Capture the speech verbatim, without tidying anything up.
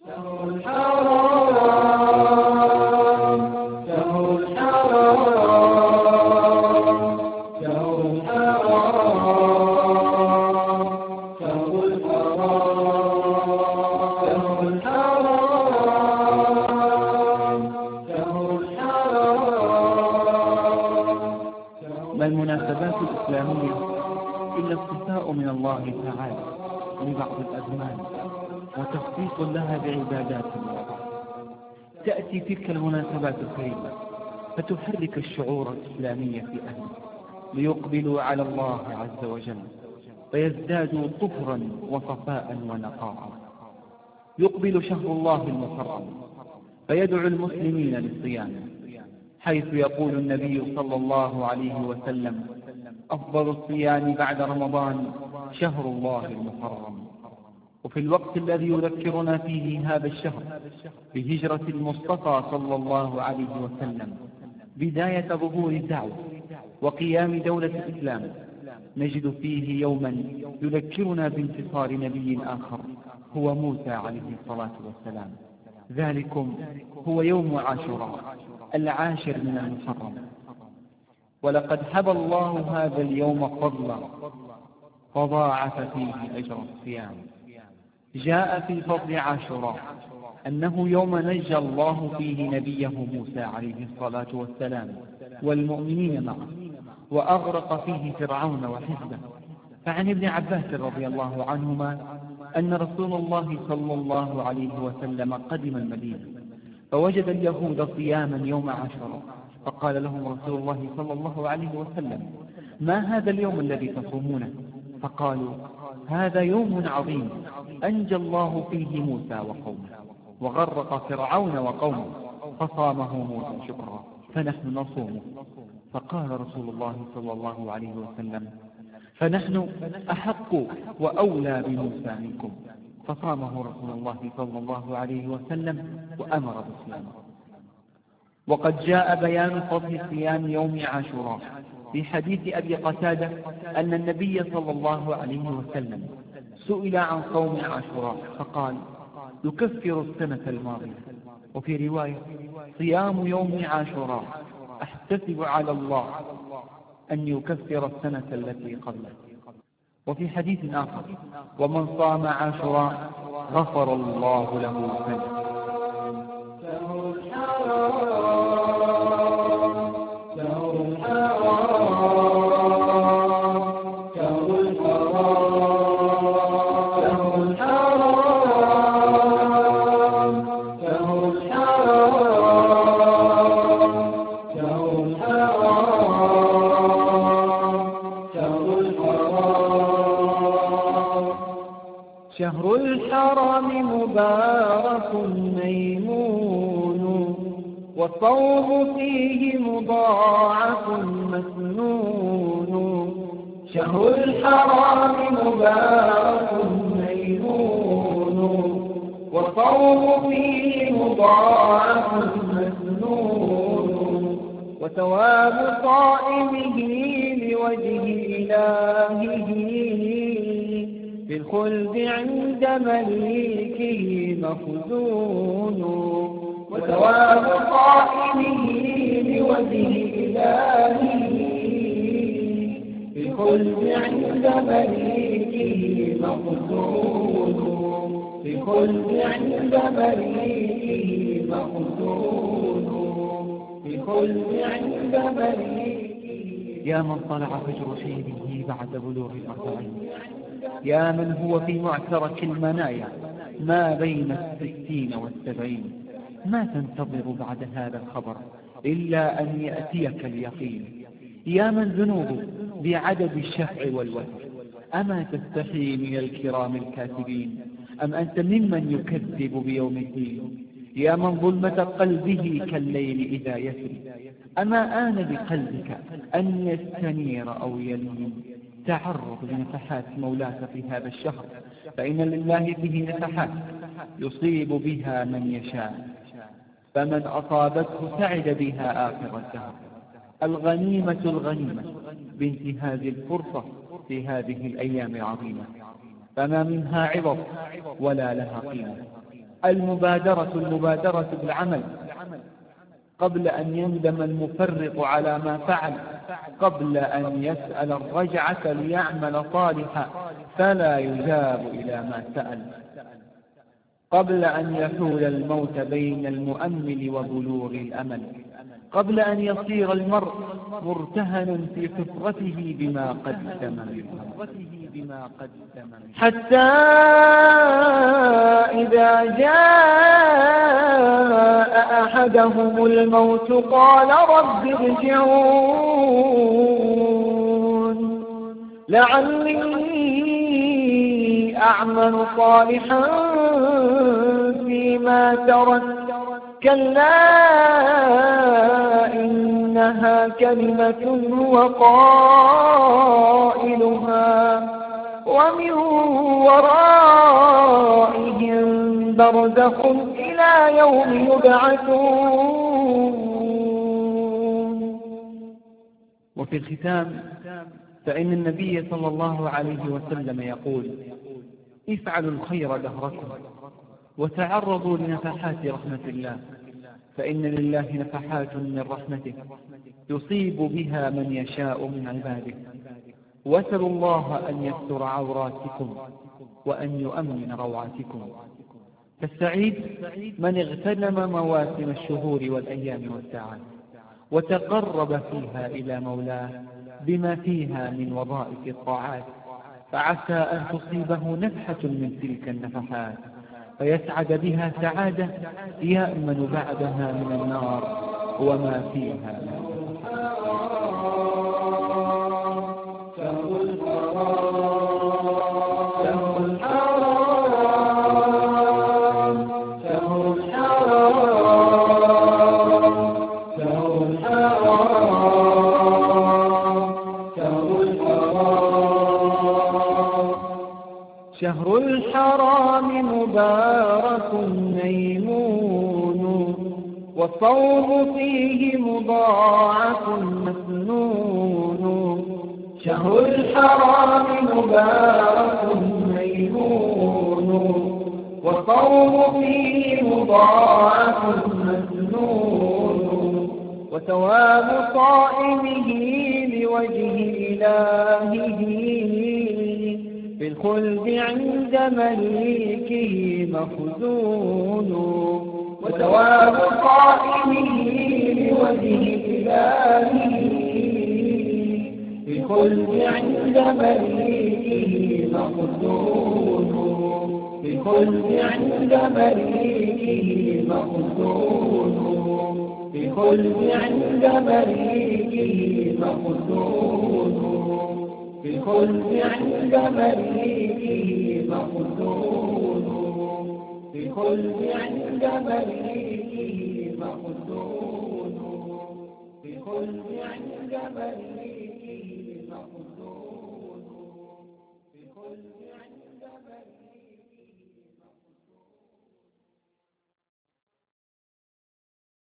شهر الحرام شهر الحرام شهر الحرام شهر الحرام شهر الحرام. ما المناسبات الإسلامية إلا اصطفاء من الله تعالى لبعض الأزمان وتخصيص لها بعبادات وطاعات. تأتي تلك المناسبات الكريمة فتحرك الشعور الإسلامي في أهله ليقبلوا على الله عز وجل فيزدادوا طهرا وصفاء ونقاء. يقبل شهر الله المحرم فيدعو المسلمين للصيام، حيث يقول النبي صلى الله عليه وسلم: أفضل الصيام بعد رمضان شهر الله المحرم. وفي الوقت الذي يذكرنا فيه هذا الشهر بهجرة المصطفى صلى الله عليه وسلم بداية ظهور الدعوة وقيام دولة الإسلام، نجد فيه يوما يذكرنا بانتصار نبي آخر هو موسى عليه الصلاة والسلام. ذلكم هو يوم عاشوراء العاشر من المحرم. ولقد حبى الله هذا اليوم فضلا فضاعف فيه أجر الصيام. جاء في فضل عاشوراء أنه يوم نجى الله فيه نبيه موسى عليه الصلاة والسلام والمؤمنين معه، وأغرق فيه فرعون وحزبه. فعن ابن عباس رضي الله عنهما أن رسول الله صلى الله عليه وسلم قدم المدينة فوجد اليهود صياما يوم عاشوراء، فقال لهم رسول الله صلى الله عليه وسلم: ما هذا اليوم الذي تصومونه؟ فقالوا: هذا يوم عظيم أنجى الله فيه موسى وقومه وغرق فرعون وقومه فصامه موسى شكرا فنحن نصومه. فقال رسول الله صلى الله عليه وسلم: فنحن أحق وأولى بموسى منكم. فصامه رسول الله صلى الله عليه وسلم وأمر بصيامه. وقد جاء بيان فضل صيام يوم عاشوراء في حديث أبي قتادة أن النبي صلى الله عليه وسلم سئل عن صوم عاشوراء فقال: يكفر السنة الماضية. وفي رواية: صيام يوم عاشوراء أحتسب على الله أن يكفر السنة التي قبله. وفي حديث آخر: ومن صام عاشوراء غفر الله له سنة. شهر الحرام شهر الحرام شهر الحرام شهر الحرام شهر الحرام شهر الحرام شهر الحرام. شهر الحرام مبارك ميمون والصوم فيه مضاعف مسنون. شهر الحرام مبارك ميمون والصوم فيه مضاعف مسنون. وثواب صائمه لوجه إلهه بالخلد عند مليكه مخزون. وثواب صائمه لوجه إلهه بالخلد عند مليكه مخزون. بالخلد عند مليكه مخزون. بالخلد عند مليكه. يا من طلع فجر شيبه بعد بلوغ الأربعين، يا من هو في معترك المنايا ما بين الستين والسبعين، ما تنتظر بعد هذا الخبر إلا أن يأتيك اليقين. يا من ذنوبه بعدد الشفع والوتر، أما تستحي من الكرام الكاتبين أم أنت ممن يكذب بيوم الدين؟ يا من ظلمة قلبه كالليل إذا يسري، أما آن بقلبك أن يستنير أو يلين؟ تعرض لنفحات مولاك في هذا الشهر، فإن لله فيه نفحات يصيب بها من يشاء، فمن أصابته سعد بها آخر الدهر. الغنيمة الغنيمة بانتهاز الفرصة في هذه الأيام العظيمة، فما منها عوض ولا لها قيمة. المبادرة المبادرة بالعمل قبل أن يندم المفرط على ما فعل، قبل أن يسأل الرجعة ليعمل صالحا فلا يجاب إلى ما سأل، قبل أن يحول الموت بين المؤمل وبلوغ الأمل، قبل أن يصير المرء مرتهنا في فطرته بما قدم منه، حتى إذا جاء أحدهم الموت قال رب ارجعون لعلي أعمل صالحا فيما ترك كلا إنها كلمة هو قائلها ومن ورائهم برزخ إلى يوم يبعثون. وفي الختام فإن النبي صلى الله عليه وسلم يقول: افعلوا الخير دهركم وتعرضوا لنفحات رحمة الله، فإن لله نفحات من رحمته يصيب بها من يشاء من عباده. واسألوا الله أن يستر عوراتكم وأن يؤمن روعاتكم. فالسعيد من اغتنم مواسم الشهور والأيام والساعات وتقرب فيها إلى مولاه بما فيها من وظائف الطاعات، فعسى أن تصيبه نفحة من تلك النفحات فيسعد بها سعادة يأمن بعدها من النار وما فيها من شهر الحرام مبارك ميمون والصوم فيه مضاعف مسنون. شهر الحرام مبارك ميمون والصوم فيه مضاعف مسنون وثواب صائمه لوجه إلهه بالخلد عند مليكه مخزون. وثواب قائمه لوجه إلهه بالخلد عند مليكه مخزون. بالخلد عند مليكه مخزون. بالخلد عند مليكه مخزون. بالخلد عند مليكه مخزون. بالخلد عند مليكه مخزون. بالخلد عند مليكه